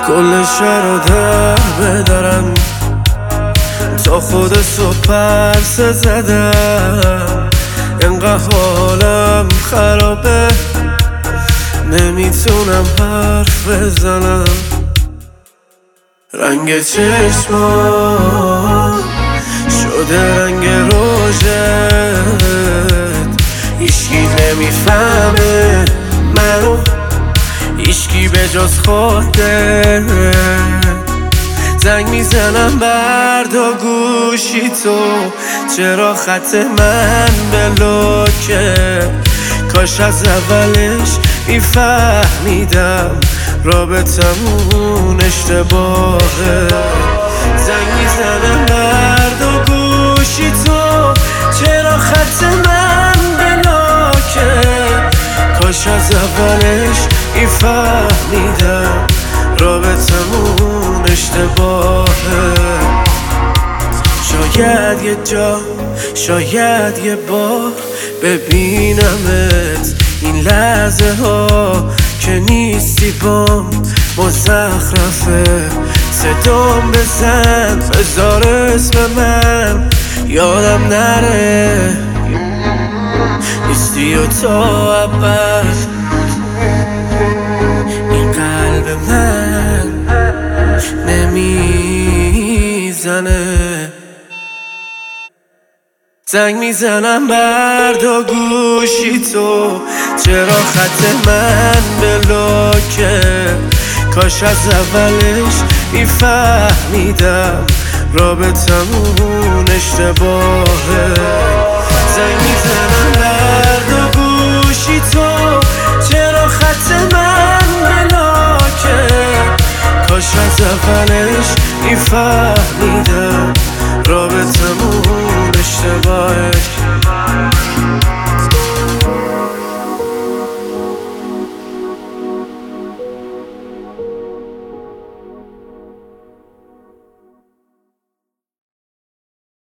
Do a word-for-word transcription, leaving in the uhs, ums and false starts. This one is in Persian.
کل شهر در بدارم تا خود صبح پرسه زدم. انقدر حالم خرابه نمیتونم حرف بزنم. رنگ چشمان شده رنگ روژت، هیچکی نمیفهمه منو، هیچکی به جز خودت. زنگ میزنم بردا گوشی تو، چرا خط من بلوکه؟ کاش از اولش میفهمیدم رابطمون اشتباهه. زنگ میزنم بردا گوشی تو، چرا خط من بلوکه؟ کاش از اولش میفهمیدم رابطمون اشتباهه. شاید یه جا، شاید یه بار ببینمت، این لحظه ها که نیستی بام مزخرفه. صدام بزن بذار اسم من یادم نره، نیستی و تا ابد این قلب من نمیزنه. زنگ میزنم بردا گوشی تو، چرا خط من بلوکه؟ کاش از اولش میفهمیدم رابطمون اشتباهه. زنگ میزنم بردا گوشی تو، چرا خط من بلوکه؟ کاش از اولش میفهمیدم رابطمون